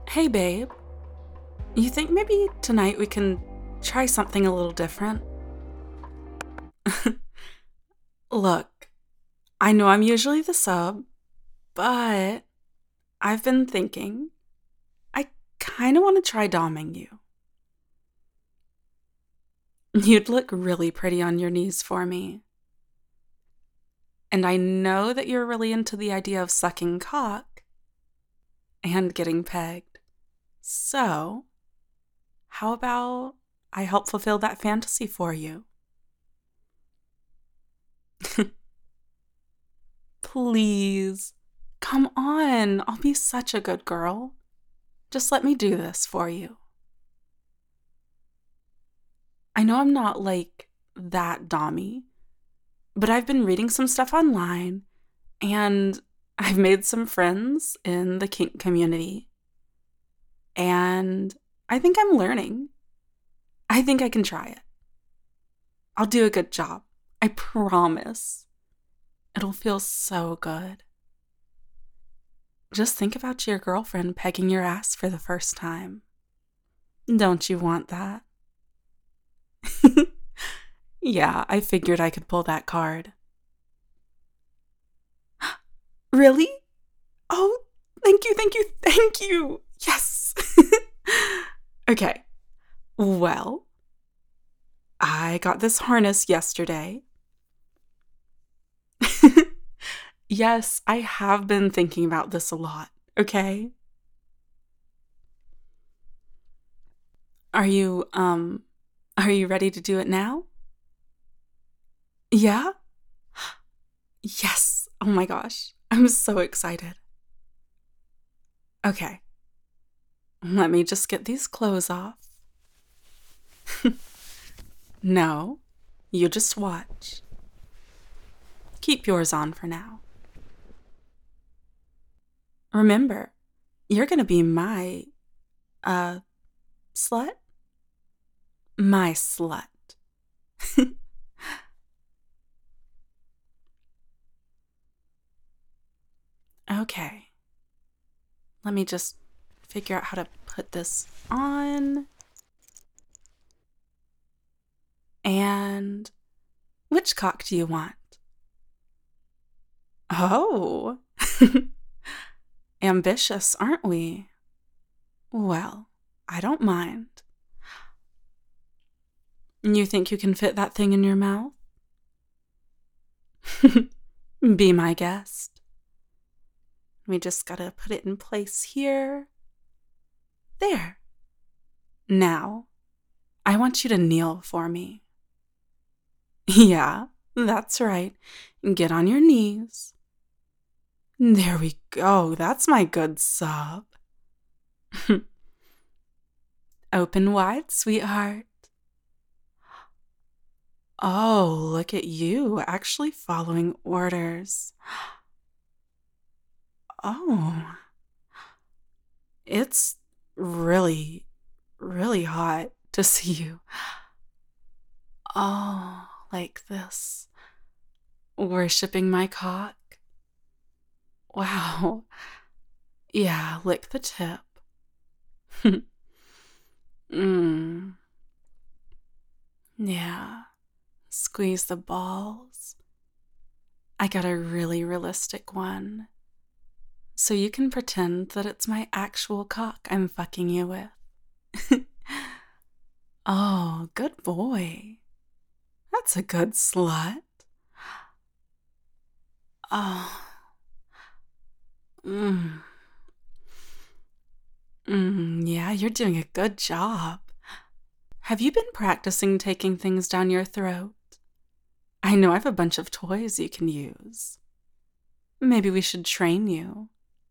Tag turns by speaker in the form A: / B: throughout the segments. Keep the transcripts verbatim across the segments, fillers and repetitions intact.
A: Hey, babe. You think maybe tonight we can try something a little different? Look, I know I'm usually the sub, but I've been thinking I kind of want to try doming you. You'd look really pretty on your knees for me. And I know that you're really into the idea of sucking cock and getting pegged. So, how about I help fulfill that fantasy for you? Please. Come on. I'll be such a good girl. Just let me do this for you. I know I'm not like that dommy, but I've been reading some stuff online and I've made some friends in the kink community. And I think I'm learning. I think I can try it. I'll do a good job. I promise. It'll feel so good. Just think about your girlfriend pegging your ass for the first time. Don't you want that? Yeah, I figured I could pull that card. Really? Oh, thank you, thank you, thank you. Yes. Okay. Well, I got this harness yesterday. Yes, I have been thinking about this a lot, okay? Are you, um, are you ready to do it now? Yeah? Yes. Oh my gosh. I'm so excited. Okay. Let me just get these clothes off. No, you just watch. Keep yours on for now. Remember, you're gonna be my, uh, slut? My slut. Okay. Let me just figure out how to put this on. And which cock do you want? Oh. Ambitious, aren't we? Well, I don't mind. You think you can fit that thing in your mouth? Be my guest. We just gotta put it in place here. There. Now, I want you to kneel for me. Yeah, that's right. Get on your knees. There we go. That's my good sub. Open wide, sweetheart. Oh, look at you, actually following orders. Oh, it's really, really hot to see you. Oh, like this. Worshipping my cock. Wow. Yeah, lick the tip. Mmm. Yeah. Squeeze the balls. I got a really realistic one. So you can pretend that it's my actual cock I'm fucking you with. Oh, good boy. That's a good slut. Oh. Mmm. Mmm, yeah, you're doing a good job. Have you been practicing taking things down your throat? I know I have a bunch of toys you can use. Maybe we should train you.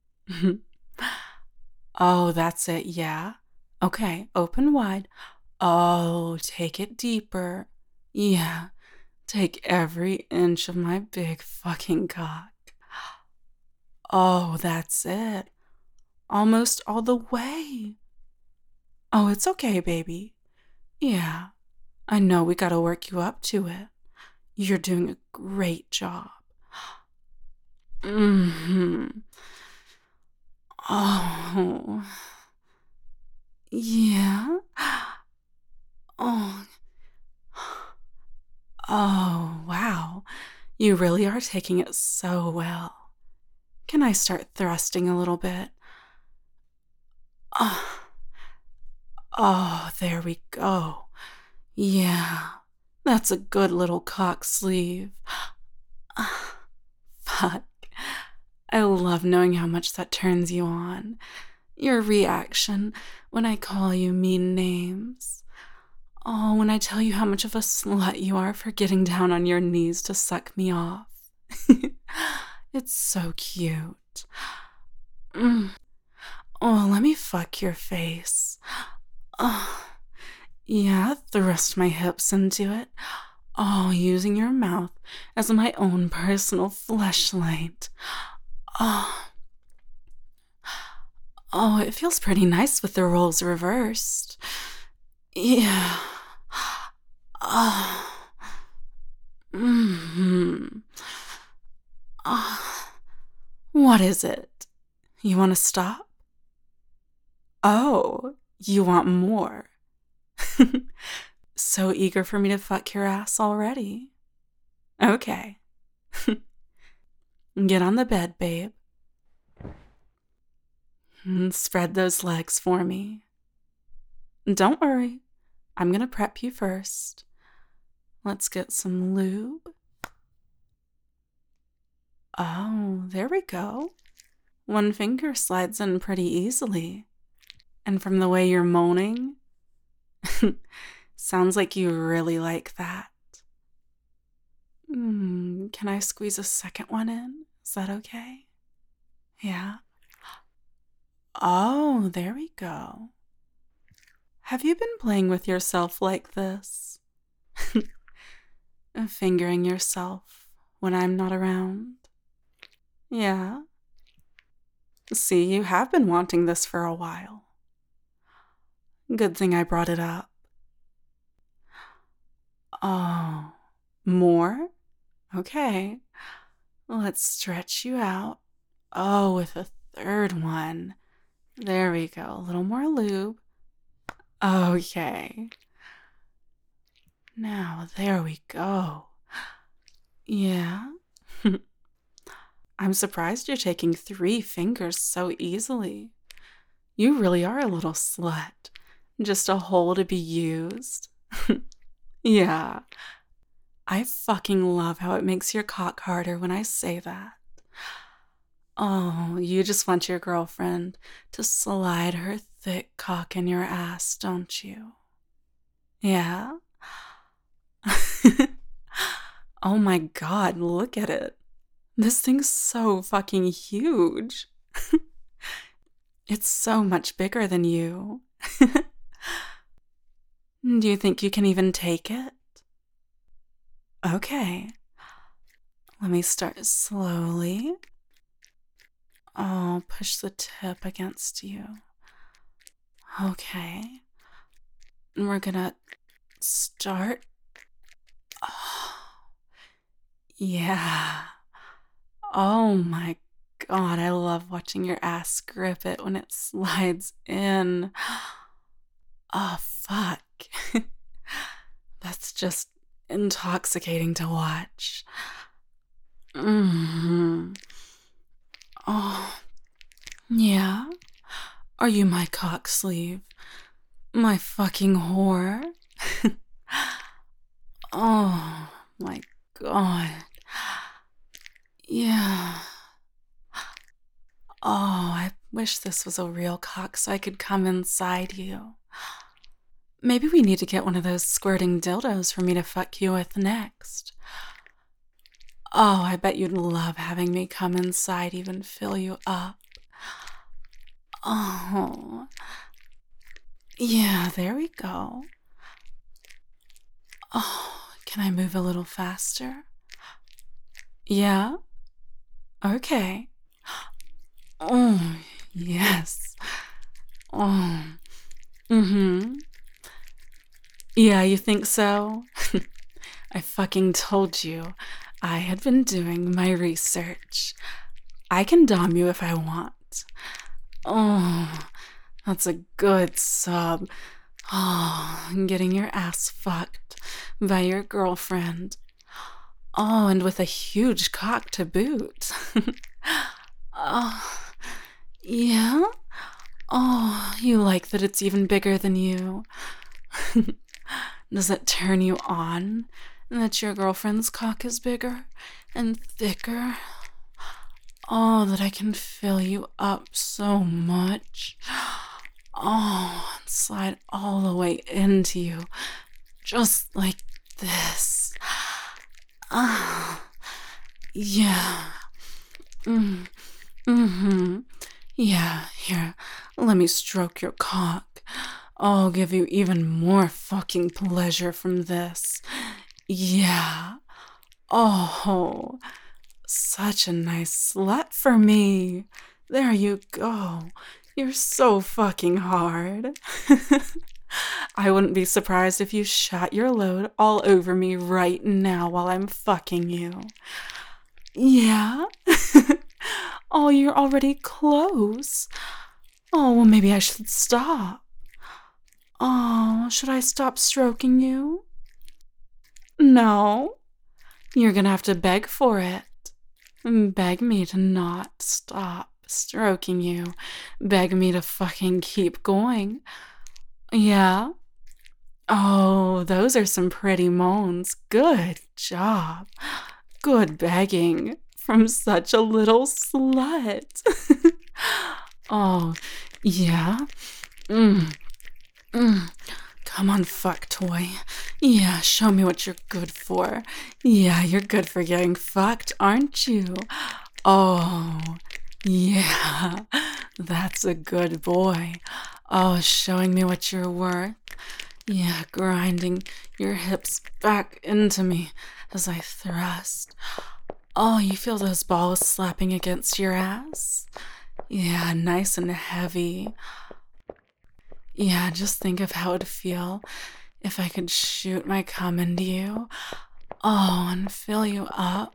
A: Oh, that's it, yeah? Okay, open wide. Oh, take it deeper. Yeah, take every inch of my big fucking cock. Oh, that's it. Almost all the way. Oh, it's okay, baby. Yeah, I know we gotta work you up to it. You're doing a great job. Mm-hmm. Oh. You really are taking it so well. Can I start thrusting a little bit? Oh, oh, there we go. Yeah, that's a good little cock sleeve. Fuck. I love knowing how much that turns you on. Your reaction when I call you mean names. Oh, when I tell you how much of a slut you are for getting down on your knees to suck me off. It's so cute. Mm. Oh, let me fuck your face. Oh, yeah, thrust my hips into it. Oh, using your mouth as my own personal fleshlight. Oh. Oh, it feels pretty nice with the roles reversed. Yeah. Oh. Mm-hmm. Oh. What is it? You want to stop? Oh, you want more? So eager for me to fuck your ass already. Okay. Get on the bed, babe. Spread those legs for me. Don't worry, I'm gonna prep you first. Let's get some lube. Oh, there we go. One finger slides in pretty easily. And from the way you're moaning, sounds like you really like that. Mm, can I squeeze a second one in? Is that okay? Yeah. Oh, there we go. Have you been playing with yourself like this? Fingering yourself when I'm not around? Yeah. See, you have been wanting this for a while. Good thing I brought it up. Oh, more? Okay. Let's stretch you out. Oh, with a third one. There we go. A little more lube. Okay. Now, there we go. Yeah. I'm surprised you're taking three fingers so easily. You really are a little slut. Just a hole to be used. Yeah. I fucking love how it makes your cock harder when I say that. Oh, you just want your girlfriend to slide her thick cock in your ass, don't you? Yeah? Oh my god, look at it. This thing's so fucking huge. It's so much bigger than you. Do you think you can even take it? Okay. Let me start slowly. Oh, push the tip against you. Okay. And we're gonna start. Oh, yeah. Oh my god, I love watching your ass grip it when it slides in. Oh, fuck. That's just intoxicating to watch. Mm-hmm. Oh, yeah? Are you my cock sleeve? My fucking whore? Oh, my god. Yeah. Oh, I wish this was a real cock so I could come inside you. Maybe we need to get one of those squirting dildos for me to fuck you with next. Oh, I bet you'd love having me come inside, even fill you up. Oh. Yeah, there we go. Oh, can I move a little faster? Yeah? Okay. Oh, yes. Oh. Mm-hmm. Yeah, you think so? I fucking told you. I had been doing my research. I can dom you if I want. Oh, that's a good sub. Oh, getting your ass fucked by your girlfriend. Oh, and with a huge cock to boot. Oh, yeah? Oh, you like that it's even bigger than you. Does it turn you on that your girlfriend's cock is bigger and thicker? Oh, that I can fill you up so much. Oh, and slide all the way into you, just like this. Ah, yeah. Mm, mm-hmm. Yeah, here, let me stroke your cock. I'll give you even more fucking pleasure from this. Yeah. Oh, such a nice slut for me. There you go. You're so fucking hard. I wouldn't be surprised if you shot your load all over me right now while I'm fucking you. Yeah? Oh, you're already close. Oh, well, maybe I should stop. Oh, should I stop stroking you? No. You're gonna have to beg for it. Beg me to not stop stroking you. Beg me to fucking keep going. Yeah? Oh, those are some pretty moans. Good job. Good begging from such a little slut. Oh, yeah? Mm. Mm. Come on, fuck toy. Yeah, show me what you're good for. Yeah, you're good for getting fucked, aren't you? Oh, yeah, that's a good boy. Oh, showing me what you're worth. Yeah, grinding your hips back into me as I thrust. Oh, you feel those balls slapping against your ass? Yeah, nice and heavy. Yeah, just think of how it'd feel if I could shoot my cum into you. Oh, and fill you up.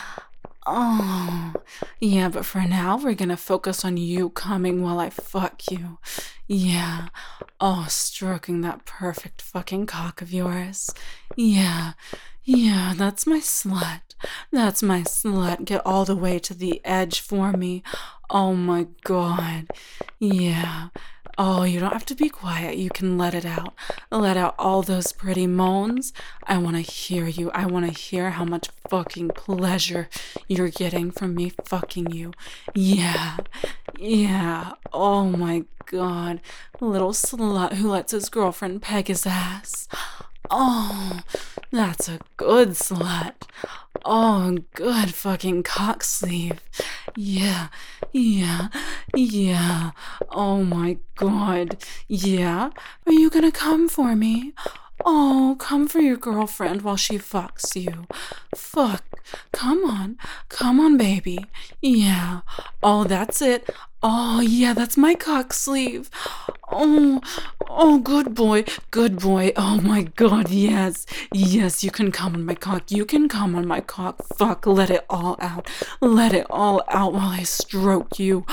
A: Oh, yeah, but for now, we're gonna focus on you coming while I fuck you. Yeah. Oh, stroking that perfect fucking cock of yours. Yeah. Yeah, that's my slut. That's my slut. Get all the way to the edge for me. Oh my god. Yeah. Oh, you don't have to be quiet. You can let it out. Let out all those pretty moans. I want to hear you. I want to hear how much fucking pleasure you're getting from me fucking you. Yeah. Yeah. Oh my god. Little slut who lets his girlfriend peg his ass. Oh, that's a good slut. Oh, good fucking cock sleeve. Yeah, yeah, yeah. Oh my god. Yeah? Are you gonna come for me? Oh, come for your girlfriend while she fucks you. Fuck. Come on. Come on, baby. Yeah. Oh, that's it. Oh, yeah, that's my cock sleeve. Oh, oh, good boy. Good boy. Oh my god, yes. Yes, you can come on my cock. You can come on my cock. Fuck, let it all out. Let it all out while I stroke you.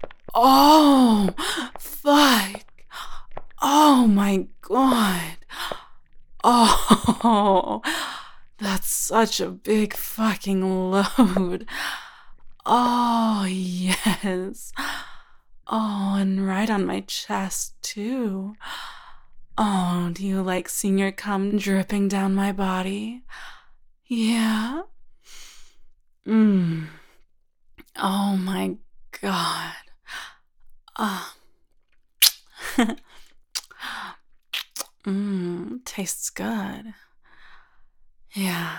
A: Oh, fuck. Oh my god. Oh, that's such a big fucking load. Oh, yes. Oh, and right on my chest, too. Oh, do you like seeing your cum dripping down my body? Yeah? Mmm. Oh my god. Ah. Mmm, tastes good. Yeah.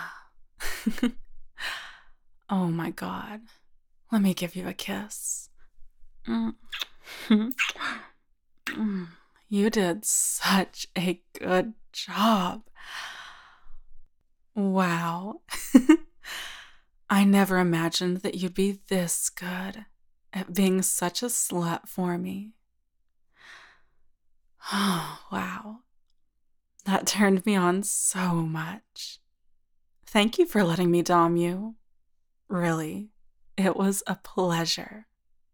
A: Oh my god. Let me give you a kiss. Mm. Mm. You did such a good job. Wow. I never imagined that you'd be this good at being such a slut for me. Oh, wow. That turned me on so much. Thank you for letting me dom you. Really, it was a pleasure.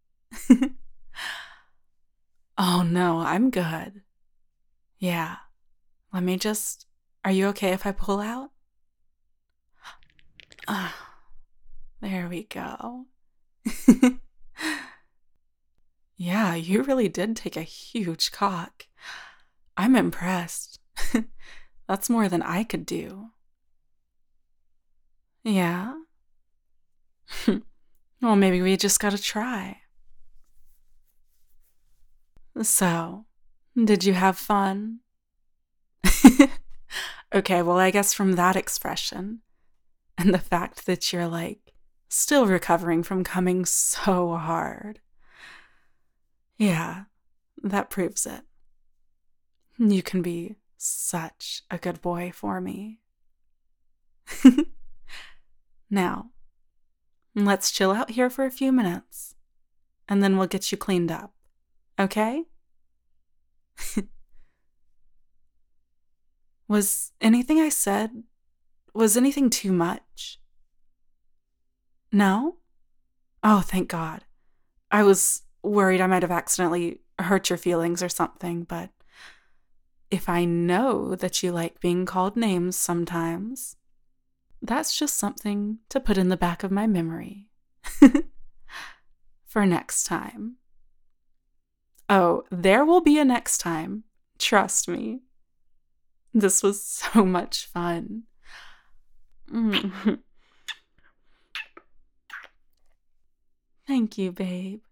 A: Oh no, I'm good. Yeah, let me just. Are you okay if I pull out? Ah, there we go. Yeah, you really did take a huge cock. I'm impressed. That's more than I could do. Yeah? Well, maybe we just gotta try. So, did you have fun? Okay, well, I guess from that expression and the fact that you're like still recovering from coming so hard. Yeah, that proves it. You can be such a good boy for me. Now, let's chill out here for a few minutes, and then we'll get you cleaned up. Okay? Was anything I said, was anything too much? No? Oh, thank God. I was worried I might have accidentally hurt your feelings or something, but if I know that you like being called names sometimes, that's just something to put in the back of my memory for next time. Oh, there will be a next time. Trust me. This was so much fun. Thank you, babe.